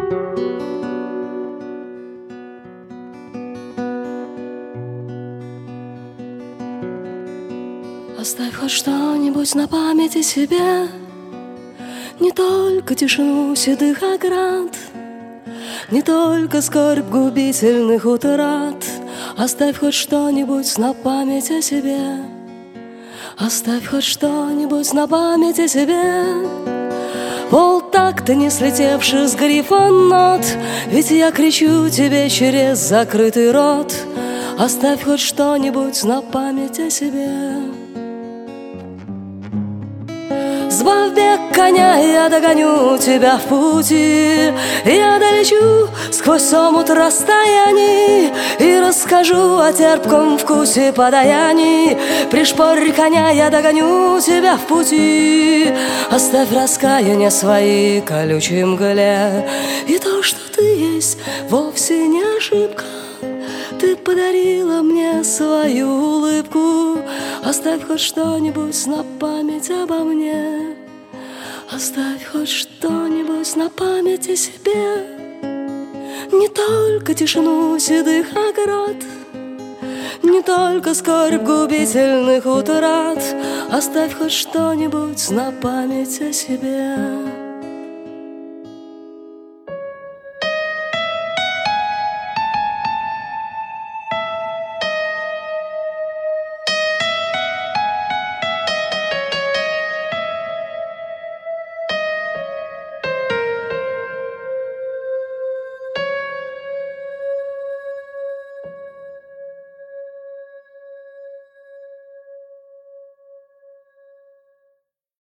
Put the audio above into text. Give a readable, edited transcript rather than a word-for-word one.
Оставь хоть что-нибудь на памяти себе, не только тишину седых оград, не только скорбь губительных утрат. Оставь хоть что-нибудь на память о себе. Оставь хоть что-нибудь на память о себе. Полтакта не слетевший с грифа нот, ведь я кричу тебе через закрытый рот. Оставь хоть что-нибудь на память о себе. Сбавь бег коня, я догоню тебя в пути. Я долечу сквозь омут расстояний и расскажу о терпком вкусе подаяний. Пришпорь коня, я догоню тебя в пути. Оставь раскаяние свои колючей мгле, и то, что ты есть, вовсе не ошибка. Ты подарила мне свою улыбку. Оставь хоть что-нибудь на память обо мне. Оставь хоть что-нибудь на память о себе. Не только тишину седых оград, не только скорбь губительных утрат. Оставь хоть что-нибудь на память о себе.